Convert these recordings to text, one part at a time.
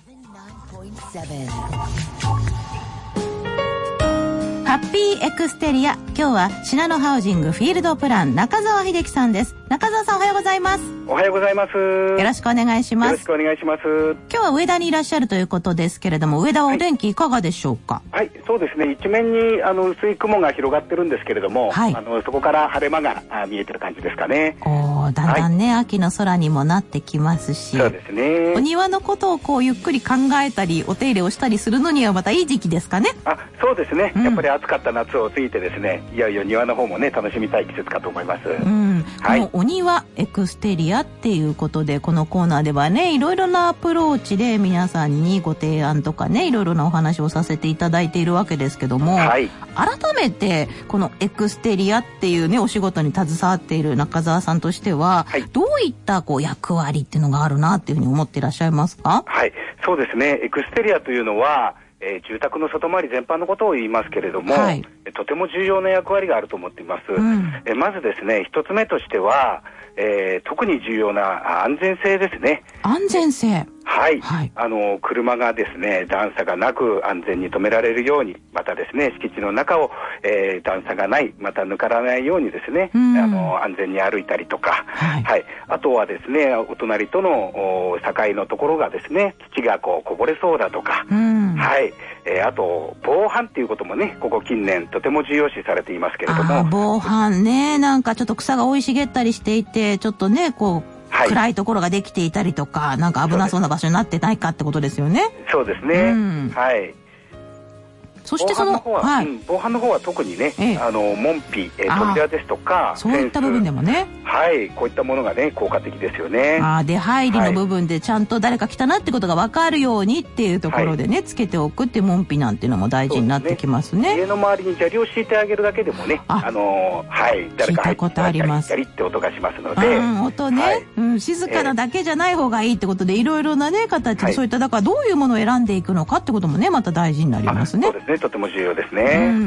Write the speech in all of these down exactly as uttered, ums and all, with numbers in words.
ハッピーエクステリア。今日はシナノハウジングフィールドプラン中澤秀樹さんです。中澤さん、おはようございます。 おはようございます。よろしくお願いします。 よろしくお願いします。 今日は上田にいらっしゃるということですけれども、上田はお天気いかがでしょうか？ はい、はい、そうですね。一面にあの薄い雲が広がってるんですけれども、はい、あのそこから晴れ間が見えてる感じですかね。 おー、だんだんね、はい、秋の空にもなってきますし、 そうですね。 お庭のことをこうゆっくり考えたりお手入れをしたりするのにはまたいい時期ですかね。 あ、そうですね、うん、やっぱり暑かった夏を過ぎてですね、いよいよ庭の方もね楽しみたい季節かと思います。 うん、はい、このお庭エクステリアっていうことで、このコーナーではね、いろいろなアプローチで皆さんにご提案とかね、いろいろなお話をさせていただいているわけですけども、はい、改めてこのエクステリアっていうねお仕事に携わっている中澤さんとしては、はい、どういったこう役割っていうのがあるなっていうふうに思っていらっしゃいますか？ はい、そうですね。エクステリアというのはえー、住宅の外回り全般のことを言いますけれども、はい、とても重要な役割があると思っています。うん、えー、まずですね、一つ目としては、えー、特に重要な安全性ですね。 安全性。 はい、はい、あの車がですね段差がなく安全に止められるように、またですね敷地の中を、えー、段差がない、また抜からないようにですね、うん、あの安全に歩いたりとか、はいはい、あとはですねお隣との境のところがですね土がこうこぼれそうだとか、うん、はい、えー、あと防犯っていうこともねここ近年とても重要視されていますけれども、 あ、防犯ね、なんかちょっと草が生い茂ったりしていてちょっとねこうはい、暗いところができていたりとか、なんか危なそうな場所になってないかってことですよね。 そうですね、うん、はい。 そしてその防犯の方は、はい、うん、防犯の方は特にね、ええ、あの門扉、えー、扉ですとかそういった部分でもね、 はい、こういったものがね効果的ですよね。 あ、出入りの部分でちゃんと誰か来たなってことが分かるようにっていうところでね、はい、つけておくって門扉なんていうのも大事になってきますね。 家の周りに砂利を敷いてあげるだけでもね、あ、あのー、はい、誰か入ってきたりしたりって音がしますので、 うん、音ね、はい、うん、静かなだけじゃない方がいいってことで、いろいろなね形で、はい、そういっただからどういうものを選んでいくのかってこともねまた大事になりますね。 そうですね、とても重要ですね。うん、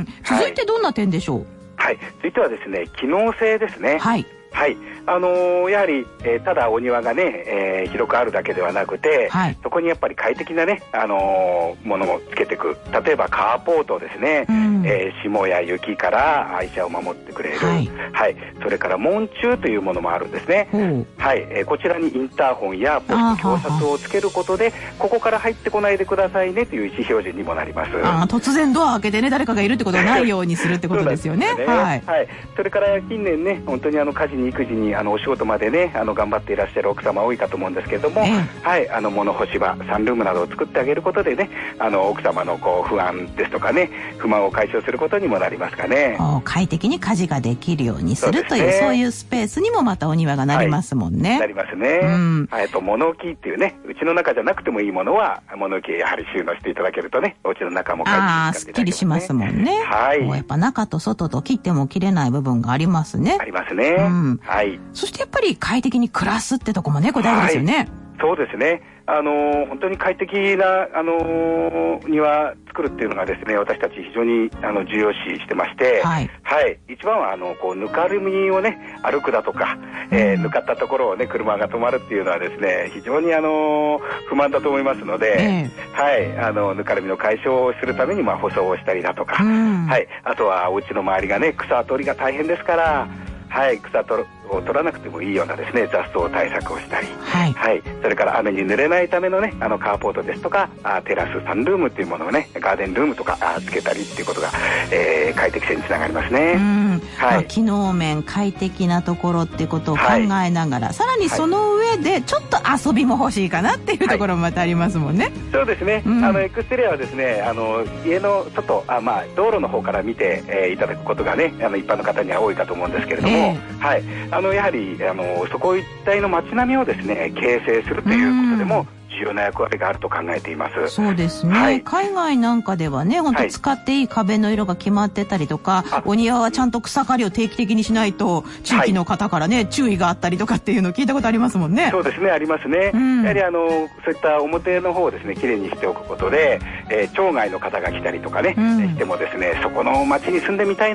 続いてどんな点でしょう？ はい、続いてはですね機能性ですね。 はい、 はい、あのー、やはり、えー、ただお庭がね、えー、広くあるだけではなくて、はい、そこにやっぱり快適なね、あのー、ものをつけていく。例えばカーポートですね、うん、えー、霜や雪から愛車を守ってくれる、はいはい、それから門柱というものもあるんですね。はい、えー、こちらにインターホンやポスト表札をつけることで、ここから入ってこないでくださいねという意思表示にもなります。 あ、突然ドア開けてね誰かがいるってことがないようにするってことですよね。 ね、はいはい、それから近年ね本当にあの家事に育児にあのお仕事までねあの頑張っていらっしゃる奥様多いかと思うんですけれども、えー、はい、あの物干し場サンルームなどを作ってあげることでねあの奥様のこう不安ですとかね不満を解消することにもなりますかね。 快適に家事ができるようにするという、そう、ね、そういうスペースにもまたお庭がなりますもんね。 はい、なりますね。うん、はい、と物置っていうねうちの中じゃなくてもいいものは物置へやはり収納していただけるとねお家の中も快適に使っていただけますね。あー、すっきりしますもんね。はい、やっぱ中と外と切っても切れない部分がありますね。 ありますね。うん、はい。 そしてやっぱり快適に暮らすってとこもねこれ大事ですよね。はい、 そうですね。あのー、本当に快適な、あのー、庭作るっていうのがですね私たち非常にあの重要視してまして、はいはい、一番はあのこうぬかるみをね歩くだとか、うん、えー、ぬかったところをね車が止まるっていうのはですね非常にあのー、不満だと思いますので、えー、はい、あのぬかるみの解消をするためにまあ舗装をしたりだとか、うん、はい、あとはお家の周りがね草取りが大変ですから、はい、草取るを取らなくてもいいようなですね雑草対策をしたり、はいはい、それから雨に濡れないためのねあのカーポートですとかあテラスサンルームっていうものをねガーデンルームとかあつけたりっていうことが、えー、快適性につながりますね。うん、はい、 まあ、機能面快適なところっていうことを考えながら、はい、さらにその上でちょっと遊びも欲しいかなっていうところもまたありますもんね。はい、 そうですね、うん、あのエクステリアはですねあの家の外あ、まあ、道路の方から見て、えー、いただくことがねあの一般の方には多いかと思うんですけれども、えー、はい、あのやはりあのそこ一帯の街並みをですね形成するということでも重要な役割があると考えています。 そうですね、はい、海外なんかではね本当使っていい壁の色が決まってたりとか、はい、お庭はちゃんと草刈りを定期的にしないと地域の方からね、はい、注意があったりとかっていうのを聞いたことありますもんね。 そうですね、ありますね。うん、やはりあのそういった表の方をですねきれいにしておくことで、えー、町外の方が来たりとかね、うん、してもですねそこの町に住んでみたいな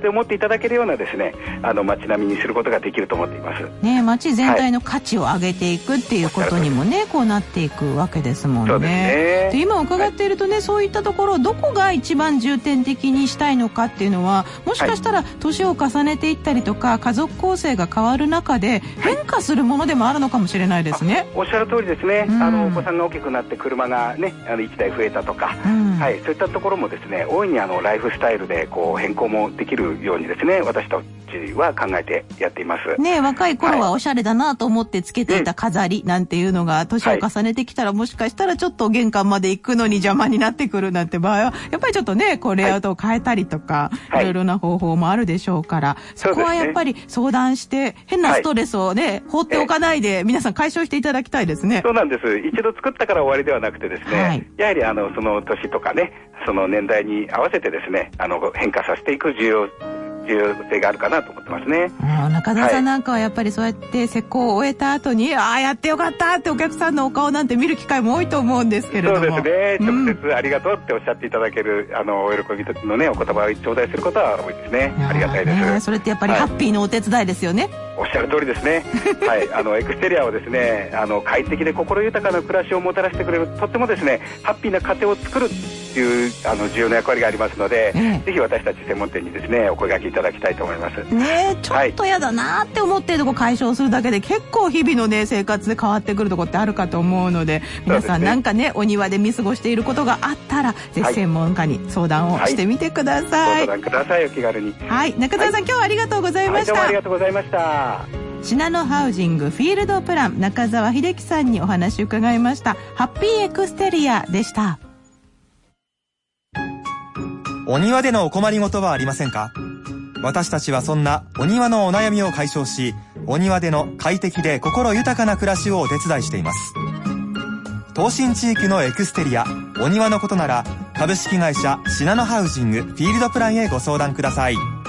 って思っていただけるようなですね、あの街並みにすることができると思っています。 ね、街全体の価値を上げていくっていうことにもね、はい、こうなっていくわけですもんね。 そうですね。 で、今伺っているとね、はい、そういったところどこが一番重点的にしたいのかっていうのは、もしかしたら年を重ねていったりとか家族構成が変わる中で変化するものでもあるのかもしれないですね。 おっしゃる通りですね、うん、あのお子さんが大きくなって車がね、あのいちだい増えたとか、うん、はい、そういったところもですね、大いにあのライフスタイルでこう変更もできるようにですね、私たちは考えてやっていますね。若い頃はおしゃれだなと思ってつけていた飾りなんていうのが年を重ねてきたら、もしかしたらちょっと玄関まで行くのに邪魔になってくるなんて場合はやっぱりちょっとね、こうレイアウトを変えたりとか、はい、いろいろな方法もあるでしょうから、そこはやっぱり相談して変なストレスをね、はい、放っておかないで皆さん解消していただきたいですね。 そうなんです。一度作ったから終わりではなくてですね、はい、やはりあのその年とかね、その年代に合わせてですね、あの変化させていく重要重要性があるかなと思ってますね。 中澤さんなんかはやっぱりそうやって施工を終えた後に、ああやってよかったってお客さんのお顔なんて見る機会も多いと思うんですけれども。 そうですね、直接ありがとうっておっしゃっていただける、あのお喜びのね、お言葉を頂戴することは多いですね。ありがたいです。 それってやっぱりハッピーのお手伝いですよね。 おっしゃる通りですね。はい、あのエクステリアをですね、あの快適で心豊かな暮らしをもたらしてくれる、とってもですね、ハッピーな家庭を作るっていうあの重要な役割がありますので、ええ、ぜひ私たち専門店にですね、お声掛けいただきたいと思います。 ね、ちょっとやだなって思っているとこ解消するだけで結構日々のね生活で変わってくるとこってあるかと思うので、皆さんなんかね、お庭で見過ごしていることがあったら、ぜひ専門家に相談をしてみてください。はい、 相談ください、お気軽に。 はい、中澤さん、はい、今日はありがとうございました。 はい、どうもありがとうございました。 信濃ハウジングフィールドプラン、中澤秀樹さんにお話を伺いました。ハッピーエクステリアでした。 お庭でのお困りごとはありませんか？私たちはそんなお庭のお悩みを解消し、お庭での快適で心豊かな暮らしをお手伝いしています。東進地域のエクステリア、お庭のことなら株式会社信濃ハウジングフィールドプランへご相談ください。